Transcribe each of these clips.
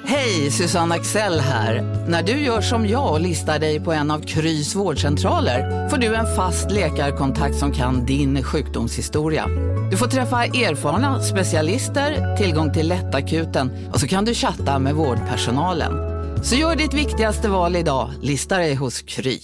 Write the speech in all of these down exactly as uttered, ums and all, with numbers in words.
Hej, Susanne Axel här. När du gör som jag och listar dig på en av Krys vårdcentraler får du en fast läkarkontakt som kan din sjukdomshistoria. Du får träffa erfarna specialister, tillgång till lättakuten och så kan du chatta med vårdpersonalen. Så gör ditt viktigaste val idag, listar dig hos Kry.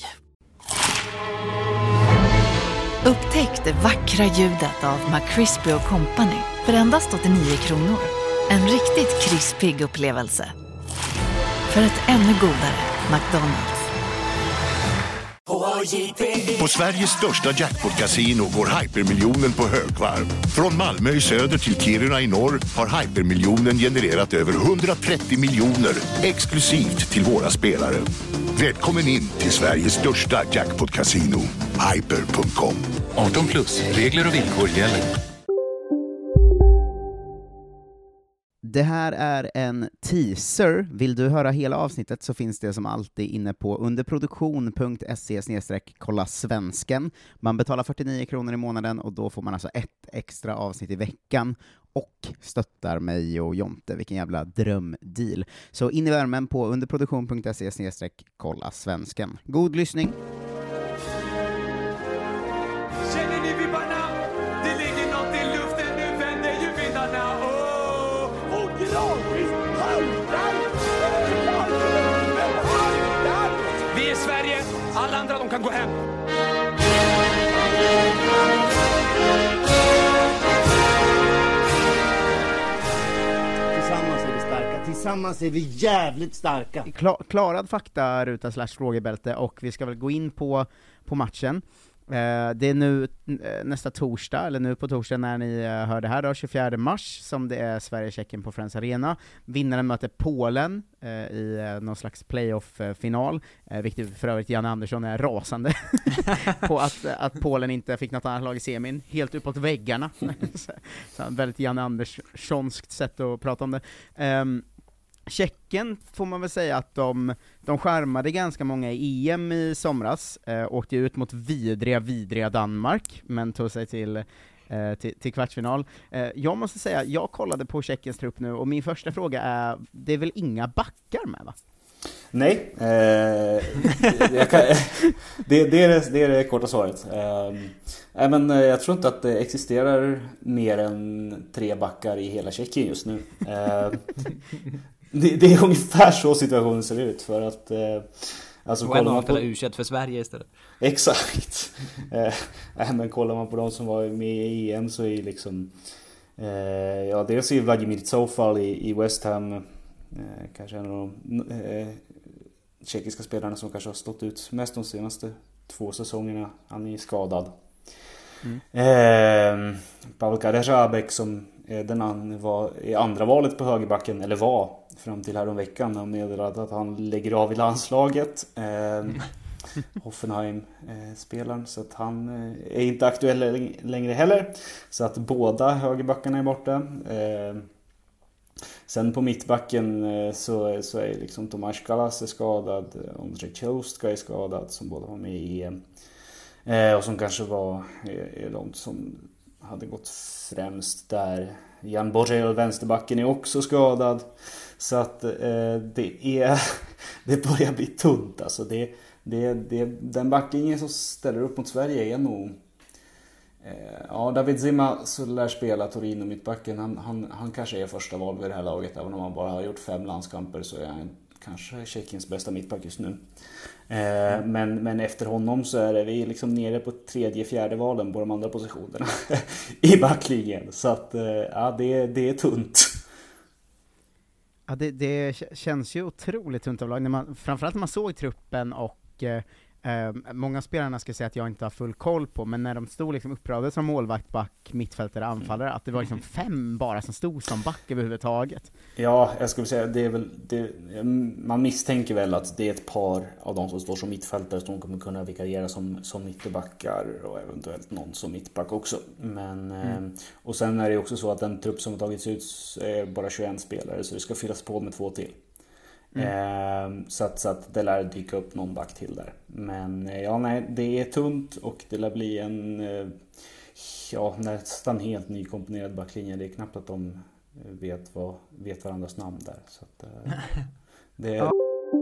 Upptäck det vackra ljudet av McCrispy och Company för endast åttionio kronor. En riktigt krispig upplevelse. För ett ännu godare McDonald's. På Sveriges största jackpot-casino går Hypermiljonen på högvarv. Från Malmö i söder till Kiruna i norr har Hypermiljonen genererat över hundratrettio miljoner exklusivt till våra spelare. Välkommen in till Sveriges största jackpot-casino, hyper punkt com. arton plus, regler och villkor gäller. Det här är en teaser. Vill du höra hela avsnittet så finns det som alltid inne på underproduktion punkt se snedstreck kolla svensken. Man betalar fyrtionio kronor i månaden och då får man alltså ett extra avsnitt i veckan och stöttar mig och Jonte. Vilken jävla drömdeal. Så in i värmen på underproduktion punkt se snedstreck kolla svensken. God lyssning! Känner ni vibbarna? Det ligger något i luften, nu vänder ju vindarna. Oh, och gradvis haltar. Vi är Sverige, alla andra de kan gå hem. Tillsammans är vi starka, tillsammans är vi jävligt starka. Kla- klarad fakta, ruta slash frågebälte, och vi ska väl gå in på, på matchen. Eh, det är nu eh, nästa torsdag, eller nu på torsdag när ni eh, hör det här då, tjugofjärde mars, som det är Sverige-Tjeckien på Friends Arena. Vinnaren möter Polen eh, i eh, någon slags playoff-final, eh, vilket för övrigt Janne Andersson är rasande på att, att Polen inte fick något annat lag i semin, helt uppåt väggarna. så, så väldigt Janne Anderssonskt sätt att prata om det. Um, Tjeckien får man väl säga att de, de skärmade ganska många i E M i somras, eh, åkte ut mot vidriga, vidriga Danmark, men tog sig till, eh, till, till kvartsfinal. Eh, jag måste säga, jag kollade på Tjeckiens trupp nu, och min första fråga är, det är väl inga backar med, va? Nej, eh, jag kan, det, det, är det, det är det korta svaret. Eh, men jag tror inte att det existerar mer än tre backar i hela Tjeckien just nu. Eh, det, det är ungefär så situationen ser ut, för att eh, alltså, och en av på U tjugoett för Sverige istället. Exakt. eh, men kollar man på de som var med i E M så är liksom eh, ja, dels är Vladimir Zofal i, i West Ham eh, kanske en av de eh, tjeckiska spelarna som kanske har stått ut mest de senaste två säsongerna. Han är skadad. Mm. Eh, Pavel Kaderabek som är den an, var i andra valet på högerbacken, eller var fram till häromveckan. Han meddelade att han lägger av i landslaget. Eh, Hoffenheim-spelaren, eh, så att han eh, är inte aktuell längre heller. Så att båda högerbackarna är borta. Eh, Sen på mittbacken så, så är liksom Tomáš Kalas är skadad, Ondřej Čelůstka är skadad, som båda var med i E M. Eh, och som kanske var är, är de som hade gått främst där. Jan Borrell, vänsterbacken, är också skadad. Så att eh, det är det börjar bli tunt. Alltså det, det, det, den backlinjen som ställer upp mot Sverige är nog... Ja, David Zima så lär spela Torino mittbacken. Han, han, han kanske är första val vid det här laget. Även om han bara har gjort fem landskamper så är han kanske Tjeckiens bästa mittback just nu. Eh, men, men efter honom så är vi liksom nere på tredje, fjärde valen på de andra positionerna i backlinjen. Så att eh, ja, det, det är tunt. Ja, det, det känns ju otroligt tunt av lag. När man, framförallt när man såg truppen och eh, Uh, många spelarna ska säga att jag inte har full koll på, men när de stod liksom uppradade som målvakt, back, mittfältare, anfallare, att det var liksom fem bara som stod som back överhuvudtaget. Ja, jag skulle säga det är väl det, man misstänker väl att det är ett par av de som står som mittfältare som kommer kunna vikariera som, som mittbackar och eventuellt någon som mittback också. Men, mm. uh, och sen är det också så att den trupp som har tagits ut är bara tjugoen spelare, så det ska fyllas på med två till. Mm. Så, att, så att det lär dyka upp någon back till där. Men ja, nej, det är tunt och det lär bli en ja, nästan helt nykomponerad backlinje. Det är knappt att de vet, vad, vet varandras namn där. Så att, eh, det är...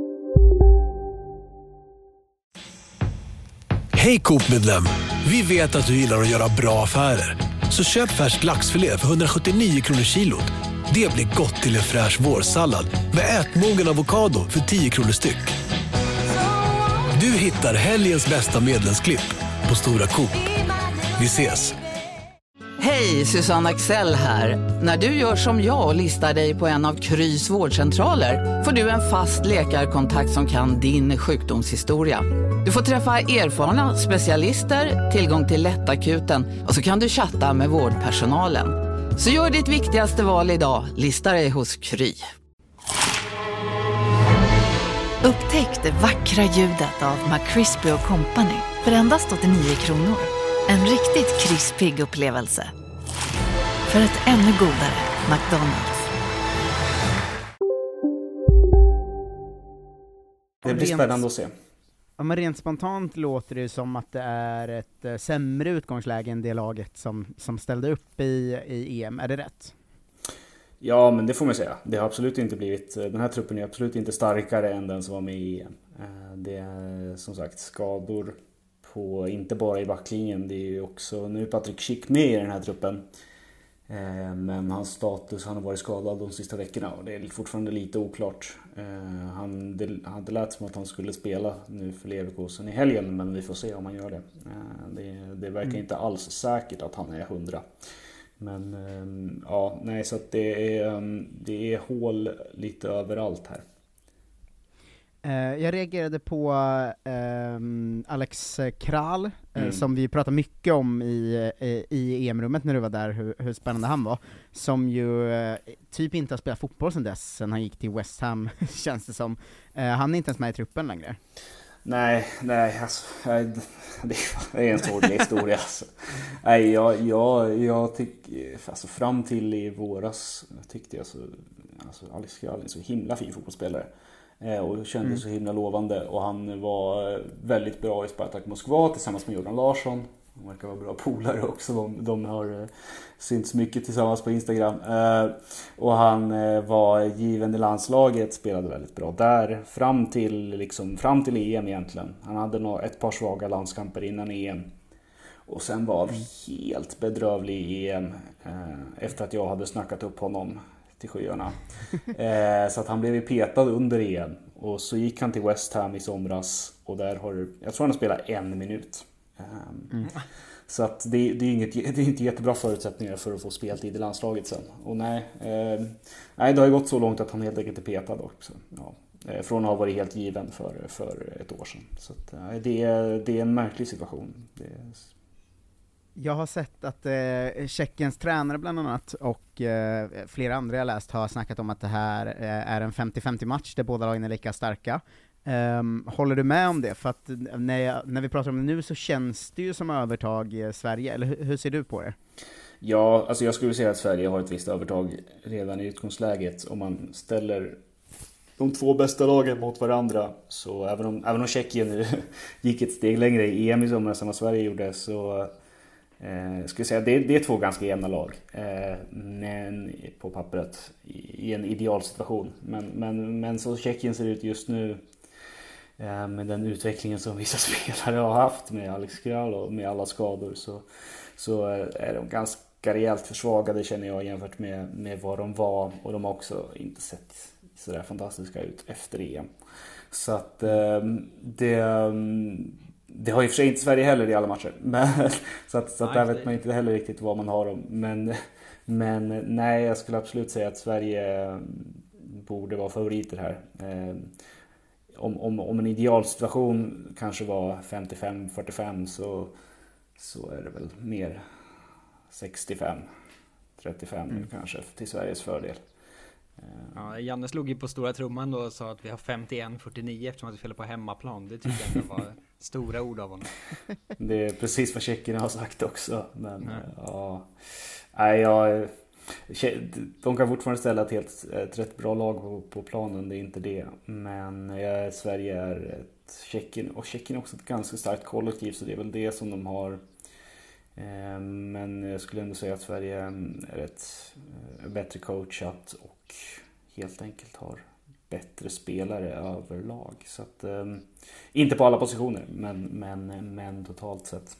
Hej Coop-medlem! Vi vet att du gillar att göra bra affärer. Så köp färsk laxfilé för hundrasjuttionio kronor kilot. Det blir gott till en fräsch vårsallad med ätmogen avokado för tio kronor styck. Du hittar helgens bästa medlemsklipp på Stora Coop. Vi ses! Hej, Susanne Axel här. När du gör som jag och listar dig på en av Krys vårdcentraler får du en fast läkarkontakt som kan din sjukdomshistoria. Du får träffa erfarna specialister, tillgång till lättakuten och så kan du chatta med vårdpersonalen. Så gör ditt viktigaste val idag, lista dig hos Kry. Upptäck det vackra ljudet av McCrispy och Company för endast åttionio kronor. En riktigt krispig upplevelse. För ett ännu godare McDonald's. Det blir spännande att se. Ja, men rent spontant låter det som att det är ett eh, sämre utgångsläge än det laget som, som ställde upp i, i E M. Är det rätt? Ja, men det får man säga. Det har absolut inte blivit, den här truppen är absolut inte starkare än den som var med i E M. Det är som sagt skador på, inte bara i backlinjen, det är ju också, nu är Patrik Schick med i den här truppen. Men hans status, han har varit skadad de sista veckorna och det är fortfarande lite oklart. Han, det hade lärt som att han skulle spela nu för Leverkusen i helgen, men vi får se om han gör det. Det, det verkar mm. inte alls säkert att han är hundra. Men ja, nej, så att det är, det är hål lite överallt här. Jag reagerade på eh, Alex Kral, eh, mm. som vi pratade mycket om i, i, i E M-rummet när du var där, hur, hur spännande han var. Som ju eh, typ inte har spelat fotboll sedan dess, sen han gick till West Ham, känns det som. Eh, han är inte ens med i truppen längre. Nej, nej, alltså, det är en sorglig historia. Alltså. Nej, jag, jag, jag tycker, alltså fram till i våras tyckte jag så, alltså Alex Kral är en så himla fin fotbollsspelare. Och kände mm. så himla lovande, och han var väldigt bra i Spartak Moskva tillsammans med Jordan Larsson. De verkar vara bra polare också, de, de har synts mycket tillsammans på Instagram. Och han var given i landslaget, spelade väldigt bra där fram till, liksom, fram till E M egentligen. Han hade nog ett par svaga landskamper innan E M. Och sen var han helt bedrövlig i E M efter att jag hade snackat upp honom till skyarna. Eh, så att han blev petad under E M. Och så gick han till West Ham i somras. Och där har, jag tror han har spelat en minut. Eh, mm. Så att det, det, är inget, det är inte jättebra förutsättningar för att få speltid i landslaget sen. Och nej, eh, nej det har ju gått så långt att han helt enkelt är petad också. Ja. Eh, från att ha varit helt given för, för ett år sedan. Så att, eh, det, är, det är en märklig situation. Det är... Jag har sett att eh, Tjeckiens tränare bland annat och eh, flera andra jag läst har snackat om att det här eh, är en femtio femtio match där båda lagen är lika starka. Um, håller du med om det? För att när, jag, när vi pratar om det nu så känns det ju som övertag i Sverige, eller hur, hur ser du på det? Ja, alltså jag skulle säga att Sverige har ett visst övertag redan i utgångsläget. Om man ställer de två bästa lagen mot varandra, så även om, även om Tjeckien nu gick ett steg längre i E M i somras än vad Sverige gjorde, så Eh, skulle säga det, det är två ganska jämna lag, eh, men på pappret i, i en idealsituation. Men, men, men så Tjeckien ser ut just nu, eh, med den utvecklingen som vissa spelare har haft med Alex Kral och med alla skador, så, så är de ganska rejält försvagade, känner jag, jämfört med, med vad de var. Och de har också inte sett så där fantastiska ut efter E M. Så att eh, det... Det har ju för sig inte Sverige heller i alla matcher. Men, så att, så att där vet man inte heller riktigt vad man har dem. Men, men nej, jag skulle absolut säga att Sverige borde vara favoriter här. Eh, om, om, om en idealsituation kanske var femtiofem fyrtiofem, så, så är det väl mer sextiofem trettiofem mm. kanske till Sveriges fördel. Ja, Janne slog ju på stora trumman då och sa att vi har femtioen fyrtionio eftersom att vi spelar på hemmaplan. Det tycker jag var stora ord av honom. Det är precis vad tjeckerna har sagt också. Men mm. ja, nej, jag, de kan fortfarande ställa ett helt ett rätt bra lag på, på planen, det är inte det. Men ja, Sverige är ett Tjeckien, och Tjeckien är också ett ganska starkt kollektiv, så det är väl det som de har Eh, men jag skulle ändå säga att Sverige är ett eh, bättre coachat och helt enkelt har bättre spelare överlag. Så att, eh, inte på alla positioner, men, men, men totalt sett.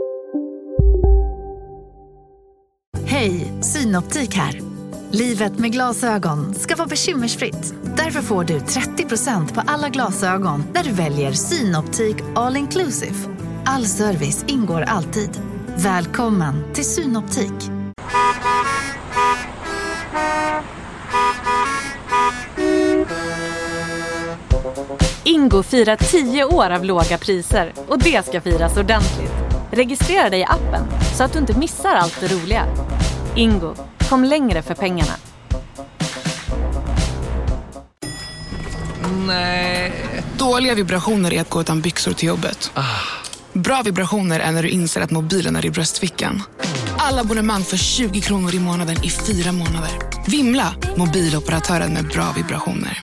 Hej, Synoptik här. Livet med glasögon ska vara bekymmersfritt. Därför får du trettio procent på alla glasögon när du väljer Synoptik All Inclusive. All service ingår alltid. Välkommen till Synoptik. Ingo firar tio år av låga priser och det ska firas ordentligt. Registrera dig i appen så att du inte missar allt det roliga. Ingo, kom längre för pengarna. Nej. Dåliga vibrationer är att gå utan byxor till jobbet. Bra vibrationer är när du inser att mobilen är i bröstfickan. Alla abonnemang för tjugo kronor i månaden i fyra månader. Vimla, mobiloperatören med bra vibrationer.